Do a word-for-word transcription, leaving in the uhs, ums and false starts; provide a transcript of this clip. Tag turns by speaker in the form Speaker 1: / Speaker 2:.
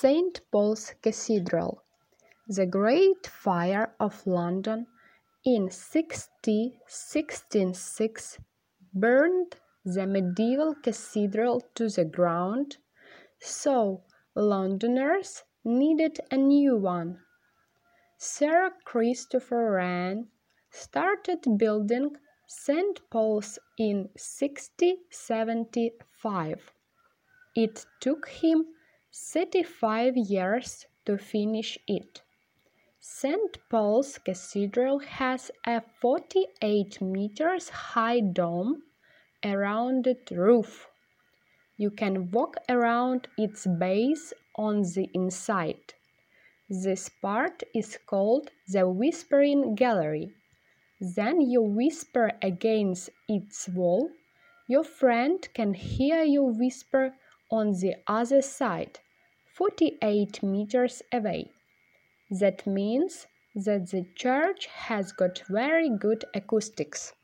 Speaker 1: Saint Paul's Cathedral. The Great Fire of London in sixteen sixty-six burned the medieval cathedral to the ground, so Londoners needed a new one. Sir Christopher Wren started building Saint Paul's in sixteen seventy-five. It took him thirty-five years to finish it. Saint Paul's Cathedral has a forty-eight meters high dome, a rounded roof. You can walk around its base on the inside. This part is called the Whispering Gallery. Then you whisper against its wall. Your friend can hear you whisper on the other side, forty-eight meters away. That means that the church has got very good acoustics.